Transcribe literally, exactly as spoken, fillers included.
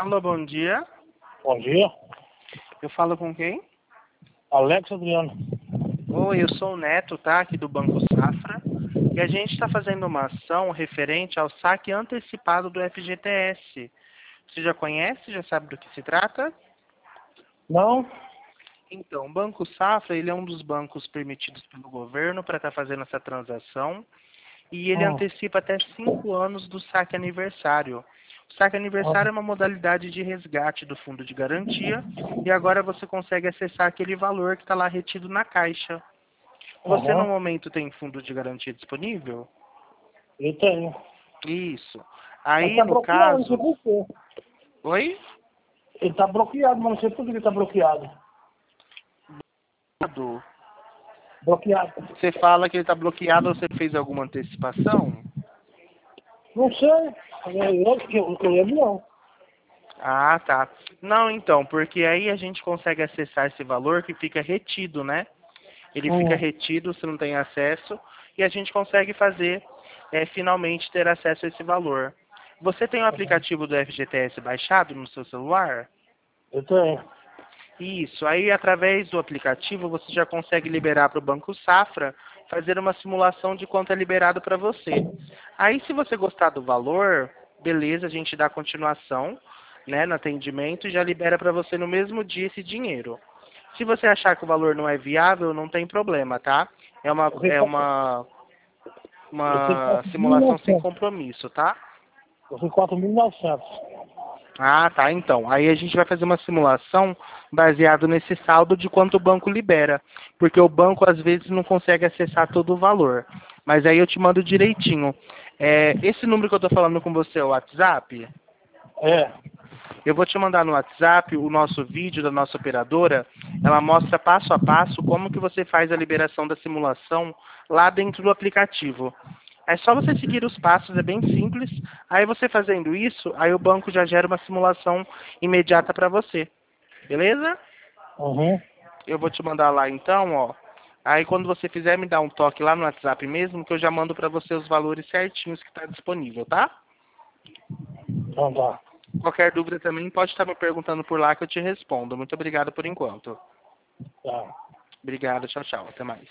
Alô, bom dia. Bom dia. Eu falo com quem? Alex Adriano. Oi, eu sou o Neto, tá? Aqui do Banco Safra. E a gente está fazendo uma ação referente ao saque antecipado do F G T S. Você já conhece? Já sabe do que se trata? Não? Então, o Banco Safra, ele é um dos bancos permitidos pelo governo para estar fazendo essa transação. E ele Hum. antecipa até cinco anos do saque aniversário. O saque aniversário é uma modalidade de resgate do fundo de garantia e agora você consegue acessar aquele valor que está lá retido na caixa. Você no Aham. momento tem fundo de garantia disponível? Eu tenho. Isso. Mas Aí tá no bloqueado, não sei caso... por quê. Oi? Ele tá bloqueado, mas não sei por que ele tá bloqueado. Bloqueado. Você fala que ele está bloqueado, você fez alguma antecipação? Não sei. Eu, eu, eu, eu lembro não. Ah, tá. Não, então, porque aí a gente consegue acessar esse valor que fica retido, né? Ele fica Hum. retido, você não tem acesso, e a gente consegue fazer, é, finalmente, ter acesso a esse valor. Você tem o aplicativo do F G T S baixado no seu celular? Eu tenho. Isso, aí através do aplicativo você já consegue liberar para o Banco Safra, fazer uma simulação de quanto é liberado para você. Aí se você gostar do valor, beleza, a gente dá continuação, né, no atendimento e já libera para você no mesmo dia esse dinheiro. Se você achar que o valor não é viável, não tem problema, tá? É uma, Eu é tenho uma, eu tenho uma quatro mil e simulação sem novecentos. compromisso, tá? Eu tenho quatro mil e novecentos. Ah, tá, então. Aí a gente vai fazer uma simulação baseado nesse saldo de quanto o banco libera. Porque o banco às vezes não consegue acessar todo o valor. Mas aí eu te mando direitinho. É, esse número que eu tô falando com você é o WhatsApp? É. Eu vou te mandar no WhatsApp o nosso vídeo da nossa operadora. Ela mostra passo a passo como que você faz a liberação da simulação lá dentro do aplicativo. É só você seguir os passos, é bem simples. Aí você fazendo isso, aí o banco já gera uma simulação imediata para você. Beleza? Uhum. Eu vou te mandar lá então, ó. Aí quando você fizer, me dá um toque lá no WhatsApp mesmo, que eu já mando para você os valores certinhos que está disponível, tá? Então tá. Qualquer dúvida também pode estar me perguntando por lá que eu te respondo. Muito obrigado por enquanto. Tá. Obrigado, tchau, tchau. Até mais.